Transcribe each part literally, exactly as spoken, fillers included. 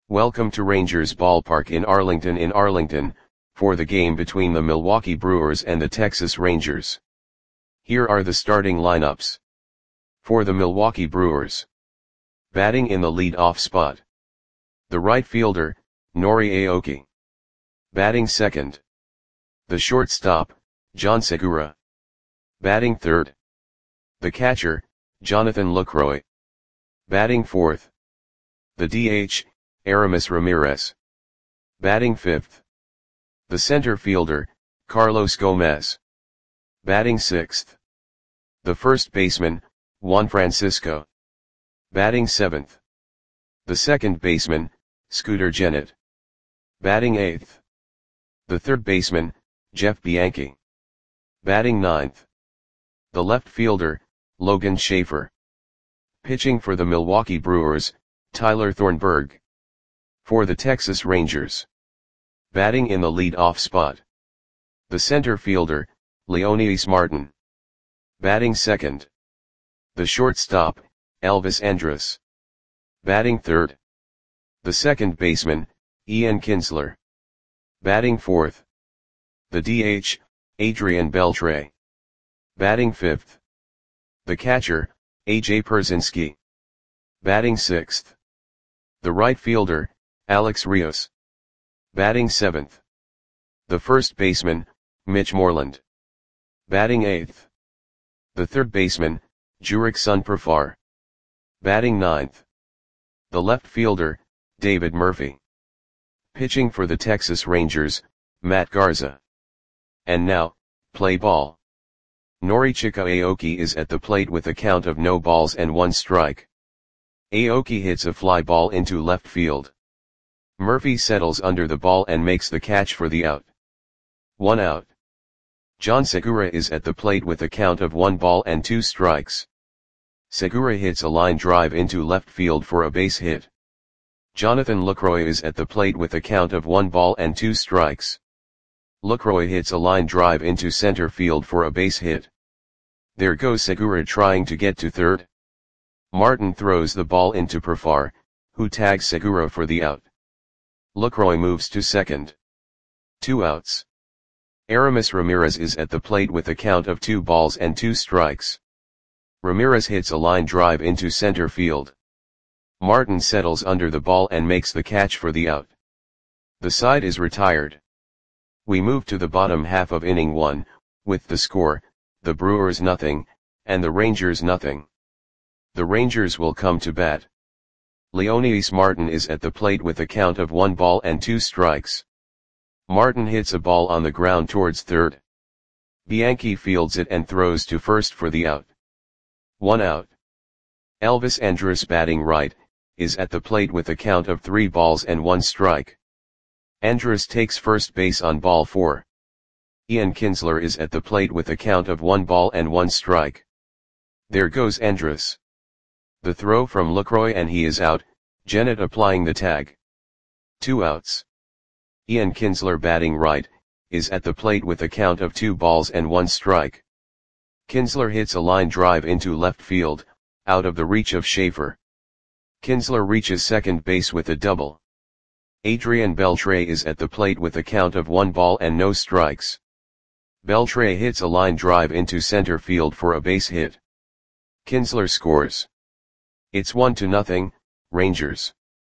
Welcome to Rangers Ballpark in Arlington in Arlington, for the game between the Milwaukee Brewers and the Texas Rangers. Here are the starting lineups. For the Milwaukee Brewers. Batting in the lead-off spot. The right fielder, Nori Aoki. Batting second. The shortstop, John Segura. Batting third. The catcher, Jonathan Lucroy. Batting fourth. The D H, Aramis Ramirez. Batting fifth. The center fielder, Carlos Gomez. Batting sixth. The first baseman, Juan Francisco. Batting seventh. The second baseman, Scooter Gennett. Batting eighth. The third baseman, Jeff Bianchi. Batting ninth. The left fielder, Logan Schaefer. Pitching for the Milwaukee Brewers, Tyler Thornburg. For the Texas Rangers. Batting in the lead-off spot. The center fielder, Leonidas Martin. Batting second. The shortstop, Elvis Andrus. Batting third. The second baseman, Ian Kinsler. Batting fourth. The D H, Adrian Beltre. Batting fifth. The catcher, A J Pierzynski. Batting sixth. The right fielder, Alex Rios. Batting seventh. The first baseman, Mitch Moreland. Batting eighth. The third baseman, Jurickson Profar. Batting ninth. The left fielder, David Murphy. Pitching for the Texas Rangers, Matt Garza. And now, play ball. Norichika Aoki is at the plate with a count of no balls and one strike. Aoki hits a fly ball into left field. Murphy settles under the ball and makes the catch for the out. One out. John Segura is at the plate with a count of one ball and two strikes. Segura hits a line drive into left field for a base hit. Jonathan Lucroy is at the plate with a count of one ball and two strikes. Lucroy hits a line drive into center field for a base hit. There goes Segura trying to get to third. Martin throws the ball into Profar, who tags Segura for the out. Lucroy moves to second. Two outs. Aramis Ramirez is at the plate with a count of two balls and two strikes. Ramirez hits a line drive into center field. Martin settles under the ball and makes the catch for the out. The side is retired. We move to the bottom half of inning one, with the score, the Brewers nothing, and the Rangers nothing. The Rangers will come to bat. Leonidas Martin is at the plate with a count of one ball and two strikes. Martin hits a ball on the ground towards third. Bianchi fields it and throws to first for the out. One out. Elvis Andrus, batting right, is at the plate with a count of three balls and one strike. Andrus takes first base on ball four. Ian Kinsler is at the plate with a count of one ball and one strike. There goes Andrus. The throw from Lucroy and he is out, Gennett applying the tag. Two outs. Ian Kinsler, batting right, is at the plate with a count of two balls and one strike. Kinsler hits a line drive into left field, out of the reach of Schaefer. Kinsler reaches second base with a double. Adrian Beltre is at the plate with a count of one ball and no strikes. Beltre hits a line drive into center field for a base hit. Kinsler scores. It's one to nothing, Rangers.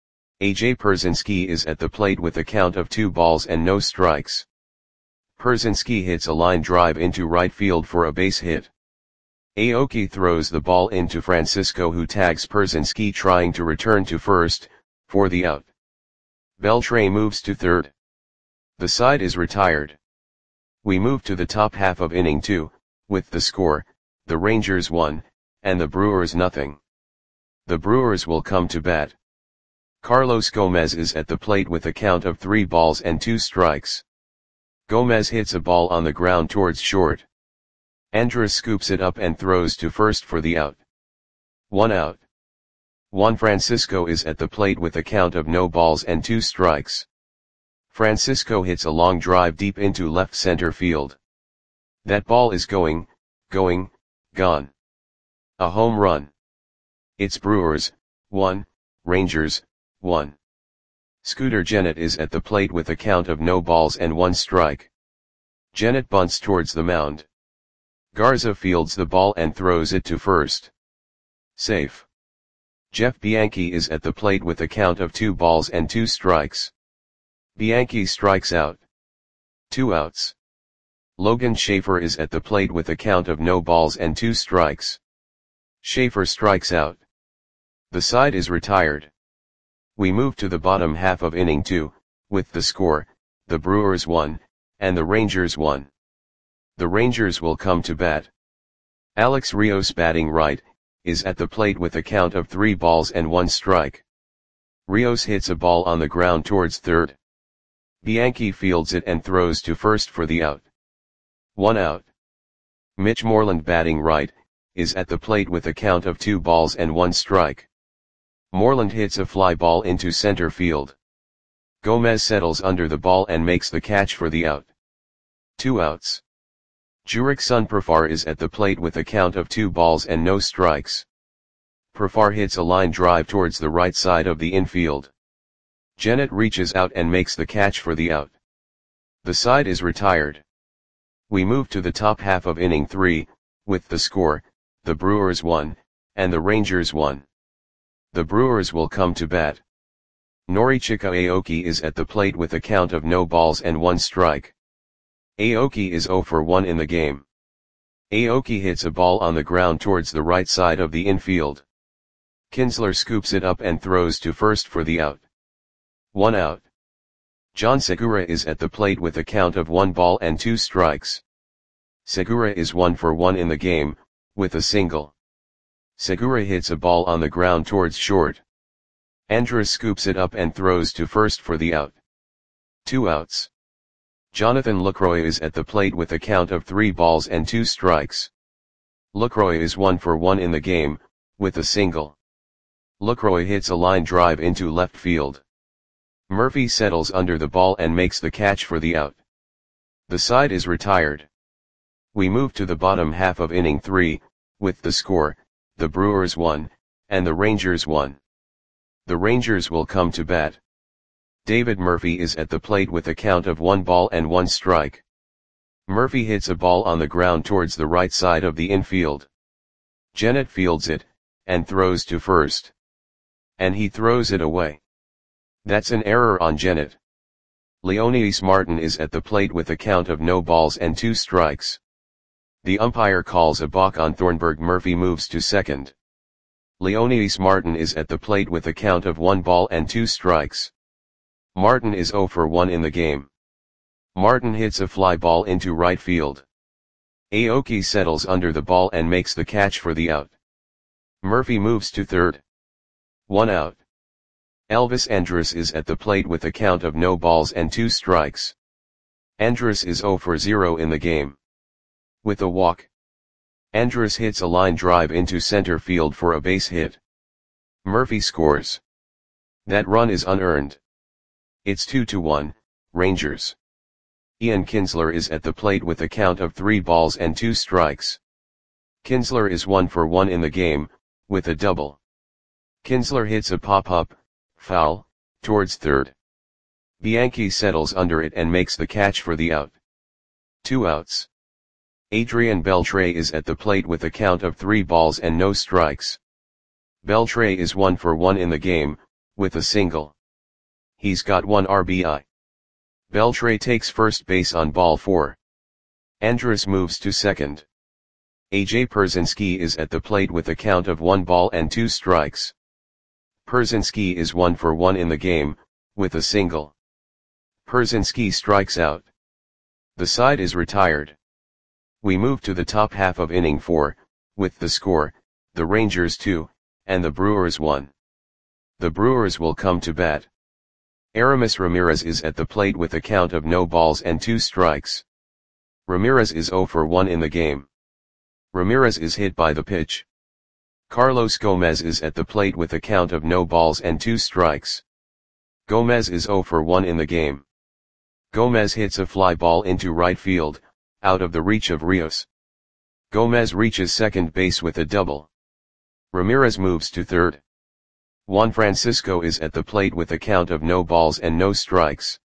A J Pierzynski is at the plate with a count of two balls and no strikes. Pierzynski hits a line drive into right field for a base hit. Aoki throws the ball into Francisco, who tags Pierzynski trying to return to first, for the out. Beltre moves to third. The side is retired. We move to the top half of inning two, with the score, the Rangers one, and the Brewers nothing. The Brewers will come to bat. Carlos Gomez is at the plate with a count of three balls and two strikes. Gomez hits a ball on the ground towards short. Andrus scoops it up and throws to first for the out. One out. Juan Francisco is at the plate with a count of no balls and two strikes. Francisco hits a long drive deep into left center field. That ball is going, going, gone. A home run. It's Brewers, one, Rangers, one. Scooter Gennett is at the plate with a count of no balls and one strike. Gennett bunts towards the mound. Garza fields the ball and throws it to first. Safe. Jeff Bianchi is at the plate with a count of two balls and two strikes. Bianchi strikes out. Two outs. Logan Schaefer is at the plate with a count of no balls and two strikes. Schaefer strikes out. The side is retired. We move to the bottom half of inning two, with the score, the Brewers won, and the Rangers won. The Rangers will come to bat. Alex Rios, batting right, is at the plate with a count of three balls and one strike. Rios hits a ball on the ground towards third. Bianchi fields it and throws to first for the out. One out. Mitch Moreland, batting right, is at the plate with a count of two balls and one strike. Moreland hits a fly ball into center field. Gomez settles under the ball and makes the catch for the out. Two outs. Jurickson Profar is at the plate with a count of two balls and no strikes. Profar hits a line drive towards the right side of the infield. Gennett reaches out and makes the catch for the out. The side is retired. We move to the top half of inning three, with the score, the Brewers won, and the Rangers won. The Brewers will come to bat. Norichika Aoki is at the plate with a count of no balls and one strike. Aoki is zero for one in the game. Aoki hits a ball on the ground towards the right side of the infield. Kinsler scoops it up and throws to first for the out. One out. John Segura is at the plate with a count of one ball and two strikes. Segura is one for one in the game, with a single. Segura hits a ball on the ground towards short. Andrus scoops it up and throws to first for the out. Two outs. Jonathan Lucroy is at the plate with a count of three balls and two strikes. Lucroy is one for one in the game, with a single. Lucroy hits a line drive into left field. Murphy settles under the ball and makes the catch for the out. The side is retired. We move to the bottom half of inning three, with the score, the Brewers won, and the Rangers won. The Rangers will come to bat. David Murphy is at the plate with a count of one ball and one strike. Murphy hits a ball on the ground towards the right side of the infield. Gennett fields it, and throws to first. And he throws it away. That's an error on Gennett. Leonidas Martin is at the plate with a count of no balls and two strikes. The umpire calls a balk on Thornburg. Murphy moves to second. Leonidas Martin is at the plate with a count of one ball and two strikes. Martin is zero for one in the game. Martin hits a fly ball into right field. Aoki settles under the ball and makes the catch for the out. Murphy moves to third. One out. Elvis Andrus is at the plate with a count of no balls and two strikes. Andrus is zero for zero in the game. With a walk. Andrus hits a line drive into center field for a base hit. Murphy scores. That run is unearned. It's two to one, Rangers. Ian Kinsler is at the plate with a count of three balls and two strikes. Kinsler is one for one in the game, with a double. Kinsler hits a pop-up, foul, towards third. Bianchi settles under it and makes the catch for the out. Two outs. Adrian Beltre is at the plate with a count of three balls and no strikes. Beltre is one for one in the game, with a single. He's got one R B I. Beltre takes first base on ball four. Andrus moves to second. A J Pierzynski is at the plate with a count of one ball and two strikes. Pierzynski is one for one in the game, with a single. Pierzynski strikes out. The side is retired. We move to the top half of inning four, with the score, the Rangers two, and the Brewers one. The Brewers will come to bat. Aramis Ramirez is at the plate with a count of no balls and two strikes. Ramirez is zero for one in the game. Ramirez is hit by the pitch. Carlos Gomez is at the plate with a count of no balls and two strikes. Gomez is zero for one in the game. Gomez hits a fly ball into right field, out of the reach of Rios. Gomez reaches second base with a double. Ramirez moves to third. Juan Francisco is at the plate with a count of no balls and no strikes.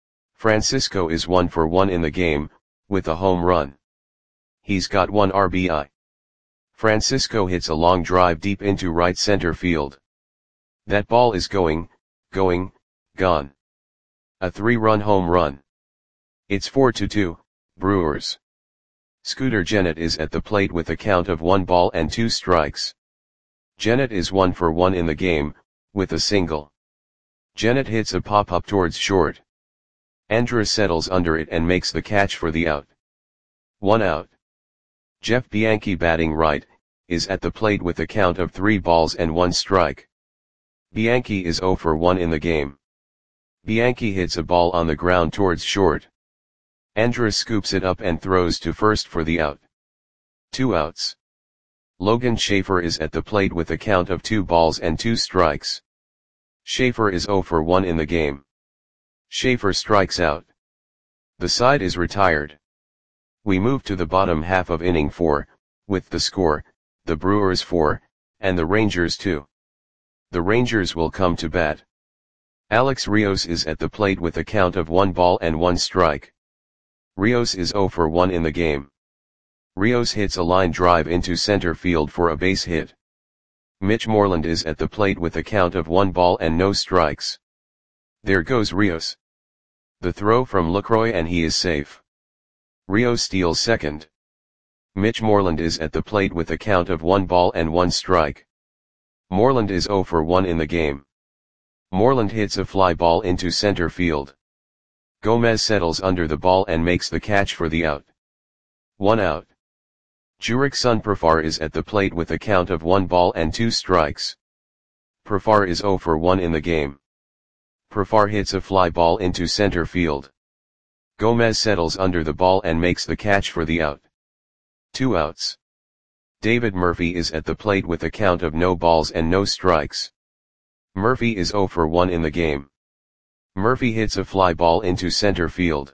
Francisco is one for one in the game, with a home run. He's got one R B I. Francisco hits a long drive deep into right center field. That ball is going, going, gone. A three-run home run. It's four to two, Brewers. Scooter Gennett is at the plate with a count of one ball and two strikes. Gennett is one for one in the game, with a single. Gennett hits a pop-up towards short. Andrus settles under it and makes the catch for the out. One out. Jeff Bianchi, batting right, is at the plate with a count of three balls and one strike. Bianchi is zero for one in the game. Bianchi hits a ball on the ground towards short. Andrus scoops it up and throws to first for the out. Two outs. Logan Schaefer is at the plate with a count of two balls and two strikes. Schaefer is zero for one in the game. Schaefer strikes out. The side is retired. We move to the bottom half of inning four, with the score, the Brewers four, and the Rangers two. The Rangers will come to bat. Alex Rios is at the plate with a count of one ball and one strike. Rios is zero for one in the game. Rios hits a line drive into center field for a base hit. Mitch Moreland is at the plate with a count of one ball and no strikes. There goes Rios. The throw from LaCroix and he is safe. Rios steals second. Mitch Moreland is at the plate with a count of one ball and one strike. Moreland is zero for one in the game. Moreland hits a fly ball into center field. Gomez settles under the ball and makes the catch for the out. One out. Jurickson Profar is at the plate with a count of one ball and two strikes. Profar is zero for one in the game. Profar hits a fly ball into center field. Gomez settles under the ball and makes the catch for the out. Two outs. David Murphy is at the plate with a count of no balls and no strikes. Murphy is zero for one in the game. Murphy hits a fly ball into center field.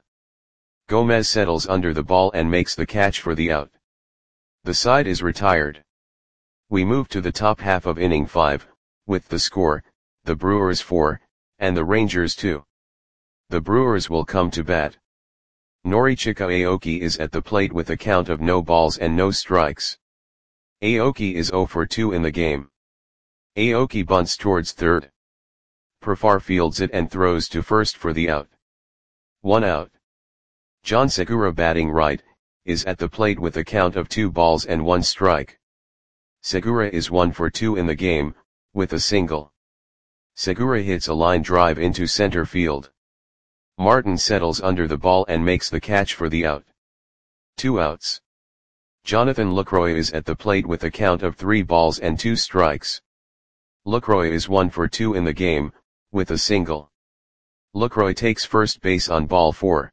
Gomez settles under the ball and makes the catch for the out. The side is retired. We move to the top half of inning five, with the score, the Brewers four, and the Rangers two. The Brewers will come to bat. Norichika Aoki is at the plate with a count of no balls and no strikes. Aoki is zero for two in the game. Aoki bunts towards third. Profar fields it and throws to first for the out. One out. John Segura, batting right, is at the plate with a count of two balls and one strike. Segura is one for two in the game, with a single. Segura hits a line drive into center field. Martin settles under the ball and makes the catch for the out. Two outs. Jonathan Lucroy is at the plate with a count of three balls and two strikes. Lucroy is one for two in the game, with a single. Lucroy takes first base on ball four.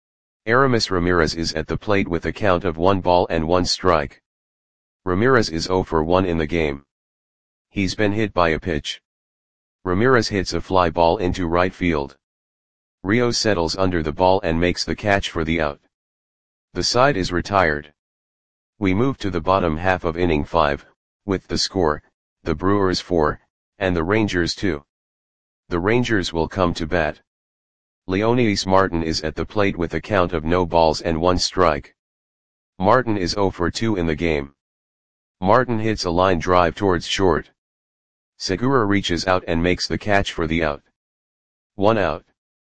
Aramis Ramirez is at the plate with a count of one ball and one strike. Ramirez is zero for one in the game. He's been hit by a pitch. Ramirez hits a fly ball into right field. Rios settles under the ball and makes the catch for the out. The side is retired. We move to the bottom half of inning five, with the score, the Brewers four, and the Rangers two. The Rangers will come to bat. Leonidas Martin is at the plate with a count of no balls and one strike. Martin is zero for two in the game. Martin hits a line drive towards short. Segura reaches out and makes the catch for the out. One out.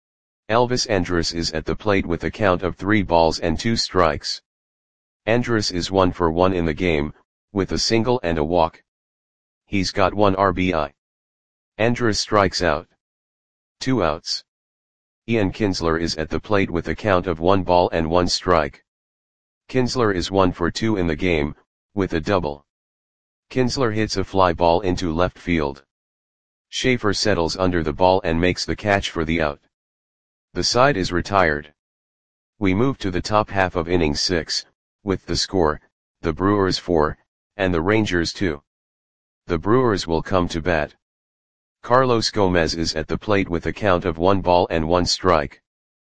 Elvis Andrus is at the plate with a count of three balls and two strikes. Andrus is one for one in the game, with a single and a walk. He's got one R B I. Andrus strikes out. Two outs. Ian Kinsler is at the plate with a count of one ball and one strike. Kinsler is one for two in the game, with a double. Kinsler hits a fly ball into left field. Schaefer settles under the ball and makes the catch for the out. The side is retired. We move to the top half of inning six, with the score, the Brewers four, and the Rangers two. The Brewers will come to bat. Carlos Gomez is at the plate with a count of one ball and one strike.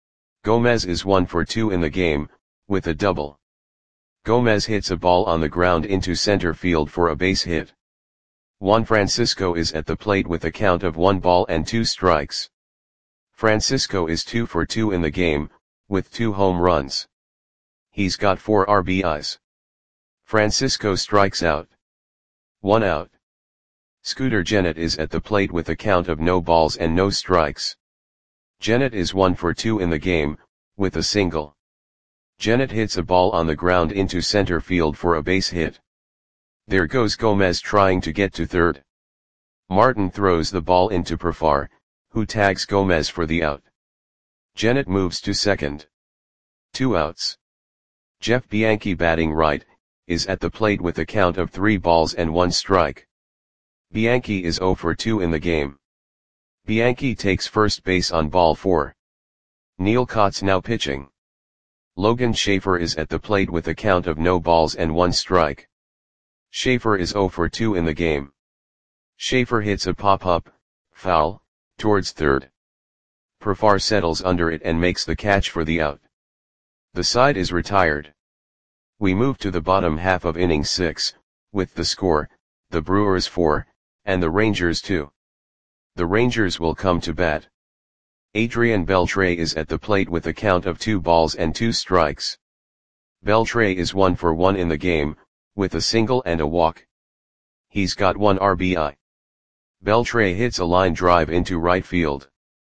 Gomez is one for two in the game, with a double. Gomez hits a ball on the ground into center field for a base hit. Juan Francisco is at the plate with a count of one ball and two strikes. Francisco is two for two in the game, with two home runs. He's got four R B Is. Francisco strikes out. One out. Scooter Gennett is at the plate with a count of no balls and no strikes. Gennett is one for two in the game, with a single. Gennett hits a ball on the ground into center field for a base hit. There goes Gomez trying to get to third. Martin throws the ball into Profar, who tags Gomez for the out. Gennett moves to second. Two outs. Jeff Bianchi, batting right, is at the plate with a count of three balls and one strike. Bianchi is zero for two in the game. Bianchi takes first base on ball four. Neil Cott's now pitching. Logan Schaefer is at the plate with a count of no balls and one strike. Schaefer is zero for two in the game. Schaefer hits a pop-up, foul, towards third. Profar settles under it and makes the catch for the out. The side is retired. We move to the bottom half of inning six, with the score, the Brewers four, and the Rangers two. The Rangers will come to bat. Adrian Beltre is at the plate with a count of two balls and two strikes. Beltre is one for one in the game, with a single and a walk. He's got one R B I. Beltre hits a line drive into right field.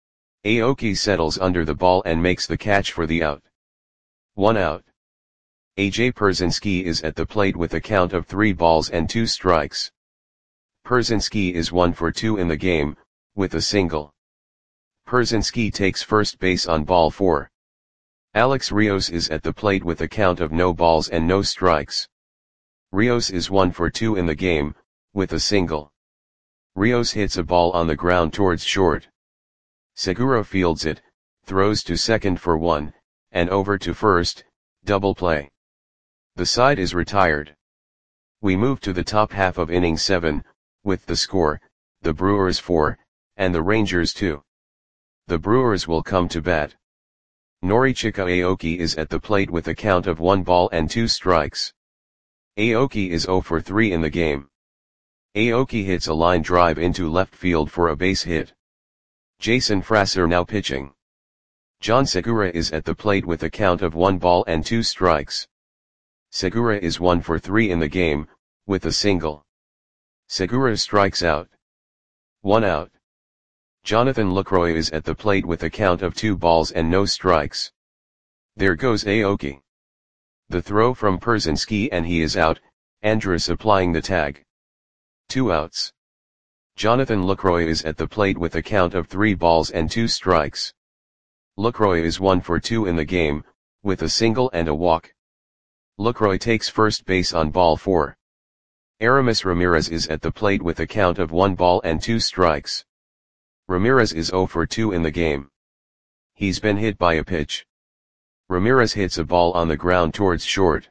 Aoki settles under the ball and makes the catch for the out. One out. A J Pierzynski is at the plate with a count of three balls and two strikes. Pierzynski is one for two in the game, with a single. Pierzynski takes first base on ball four. Alex Rios is at the plate with a count of no balls and no strikes. Rios is one for two in the game, with a single. Rios hits a ball on the ground towards short. Segura fields it, throws to second for one, and over to first, double play. The side is retired. We move to the top half of inning seven, with the score, the Brewers four, and the Rangers two. The Brewers will come to bat. Norichika Aoki is at the plate with a count of one ball and two strikes. Aoki is zero for three in the game. Aoki hits a line drive into left field for a base hit. Jason Frasser now pitching. John Segura is at the plate with a count of one ball and two strikes. Segura is one for three in the game, with a single. Segura strikes out. One out. Jonathan Lucroy is at the plate with a count of two balls and no strikes. There goes Aoki. The throw from Pierzynski and he is out, Andrus applying the tag. Two outs. Jonathan Lucroy is at the plate with a count of three balls and two strikes. Lucroy is one for two in the game, with a single and a walk. Lucroy takes first base on ball four. Aramis Ramirez is at the plate with a count of one ball and two strikes. Ramirez is zero for two in the game. He's been hit by a pitch. Ramirez hits a ball on the ground towards short.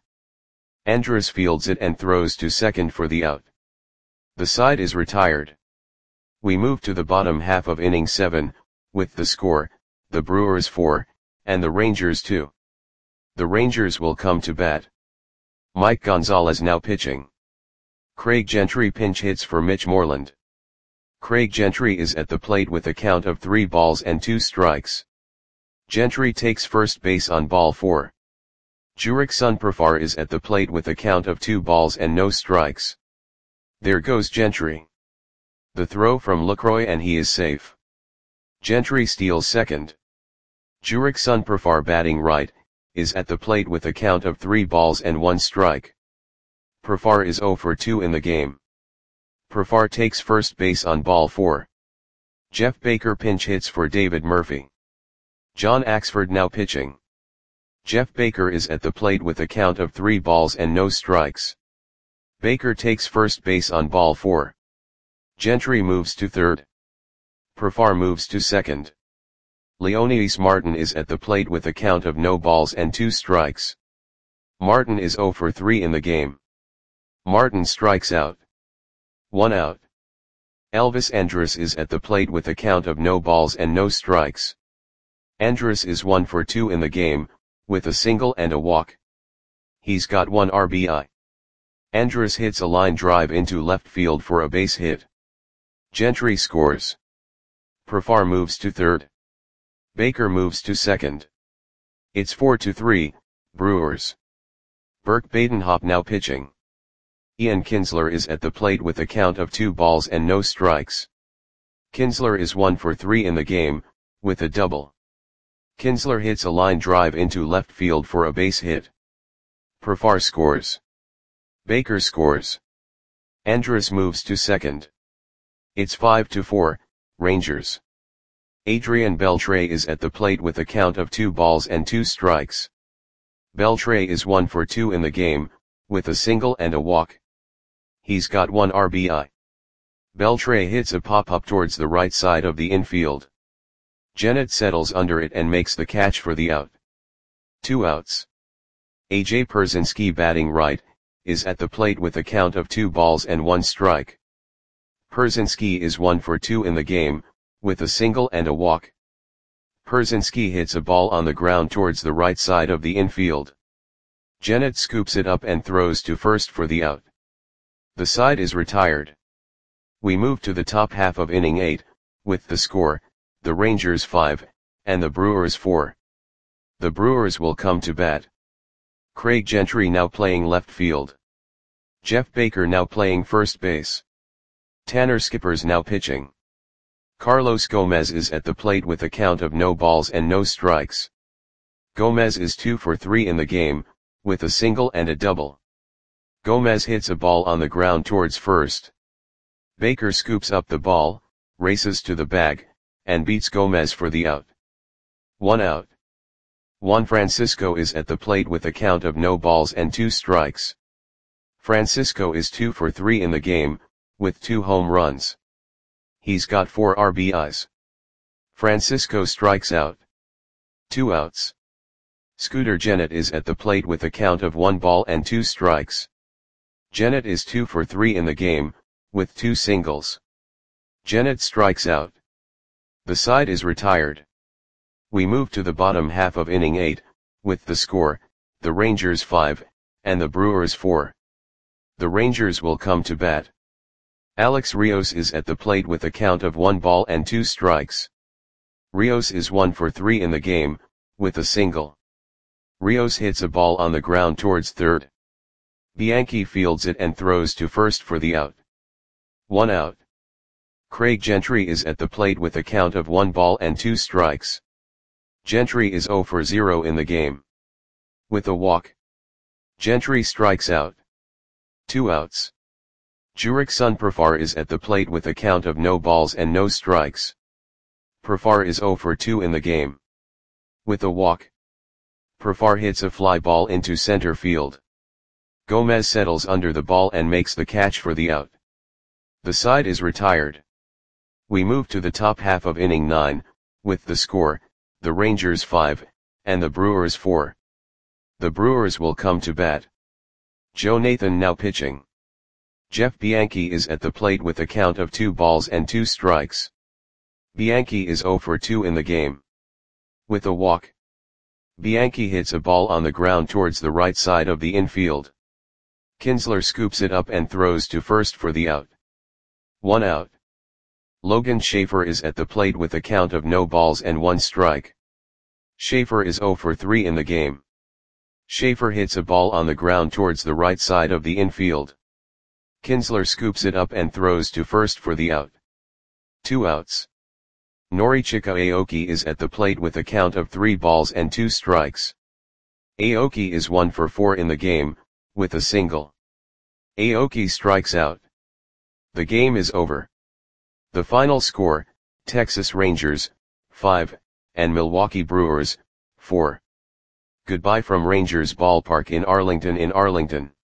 Andrus fields it and throws to second for the out. The side is retired. We move to the bottom half of inning seven, with the score, the Brewers four, and the Rangers two. The Rangers will come to bat. Mike Gonzalez now pitching. Craig Gentry pinch hits for Mitch Moreland. Craig Gentry is at the plate with a count of three balls and two strikes. Gentry takes first base on ball four. Jurickson Profar is at the plate with a count of two balls and no strikes. There goes Gentry. The throw from Lucroy and he is safe. Gentry steals second. Jurickson Profar, batting right, is at the plate with a count of three balls and one strike. Profar is zero for two in the game. Profar takes first base on ball four. Jeff Baker pinch hits for David Murphy. John Axford now pitching. Jeff Baker is at the plate with a count of three balls and no strikes. Baker takes first base on ball four. Gentry moves to third. Profar moves to second. Leonidas Martin is at the plate with a count of no balls and two strikes. Martin is zero for three in the game. Martin strikes out. One out. Elvis Andrus is at the plate with a count of no balls and no strikes. Andrus is one for two in the game, with a single and a walk. He's got one R B I. Andrus hits a line drive into left field for a base hit. Gentry scores. Profar moves to third. Baker moves to second. It's four to three, Brewers. Burke Badenhop now pitching. Ian Kinsler is at the plate with a count of two balls and no strikes. Kinsler is one for three in the game, with a double. Kinsler hits a line drive into left field for a base hit. Profar scores. Baker scores. Andrus moves to second. It's five to four, Rangers. Adrian Beltre is at the plate with a count of two balls and two strikes. Beltre is one for two in the game, with a single and a walk. He's got one R B I. Beltre hits a pop-up towards the right side of the infield. Gennett settles under it and makes the catch for the out. Two outs. A J Pierzynski, batting right, is at the plate with a count of two balls and one strike. Pierzynski is one for two in the game, with a single and a walk. Pierzynski hits a ball on the ground towards the right side of the infield. Gennett scoops it up and throws to first for the out. The side is retired. We move to the top half of inning eight, with the score, the Rangers five, and the Brewers four. The Brewers will come to bat. Craig Gentry now playing left field. Jeff Baker now playing first base. Tanner Skippers now pitching. Carlos Gomez is at the plate with a count of no balls and no strikes. Gomez is two for three in the game, with a single and a double. Gomez hits a ball on the ground towards first. Baker scoops up the ball, races to the bag, and beats Gomez for the out. One out. Juan Francisco is at the plate with a count of no balls and two strikes. Francisco is two for three in the game, with two home runs. He's got four R B Is. Francisco strikes out. Two outs. Scooter Gennett is at the plate with a count of one ball and two strikes. Gennett is two for three in the game, with two singles. Gennett strikes out. The side is retired. We move to the bottom half of inning eight, with the score, the Rangers five, and the Brewers four. The Rangers will come to bat. Alex Rios is at the plate with a count of one ball and two strikes. Rios is one for three in the game, with a single. Rios hits a ball on the ground towards third. Bianchi fields it and throws to first for the out. One out. Craig Gentry is at the plate with a count of one ball and two strikes. Gentry is zero for zero in the game. With a walk. Gentry strikes out. Two outs. Jurickson Profar is at the plate with a count of no balls and no strikes. Profar is zero for two in the game. With a walk. Profar hits a fly ball into center field. Gomez settles under the ball and makes the catch for the out. The side is retired. We move to the top half of inning nine, with the score, the Rangers five, and the Brewers four. The Brewers will come to bat. Joe Nathan now pitching. Jeff Bianchi is at the plate with a count of two balls and two strikes. Bianchi is zero for two in the game. With a walk. Bianchi hits a ball on the ground towards the right side of the infield. Kinsler scoops it up and throws to first for the out. One out. Logan Schaefer is at the plate with a count of no balls and one strike. Schaefer is zero for three in the game. Schaefer hits a ball on the ground towards the right side of the infield. Kinsler scoops it up and throws to first for the out. Two outs. Norichika Aoki is at the plate with a count of three balls and two strikes. Aoki is one for four in the game, with a single. Aoki strikes out. The game is over. The final score, Texas Rangers, five, and Milwaukee Brewers, four. Goodbye from Rangers Ballpark in Arlington in Arlington.